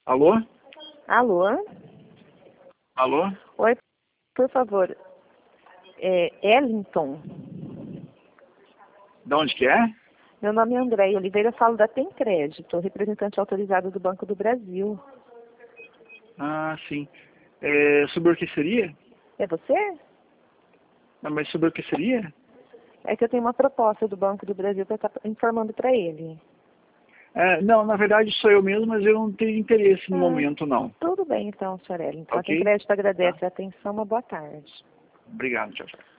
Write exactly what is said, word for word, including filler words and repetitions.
Alô? Alô? Alô? Oi, por favor. É Ellington. De onde que é? Meu nome é André Oliveira, falo da Tem Crédito, representante autorizado do Banco do Brasil. Ah, sim. É, sobre o que seria? É você? Não, mas sobre o que seria? É que eu tenho uma proposta do Banco do Brasil para estar informando para ele. É, não, na verdade sou eu mesmo, mas eu não tenho interesse no Ah, momento, não. tudo bem então, senhor Ellington. A Tem Ok? Crédito Tá? agradece a atenção, uma boa tarde. Obrigado, tchau, tchau.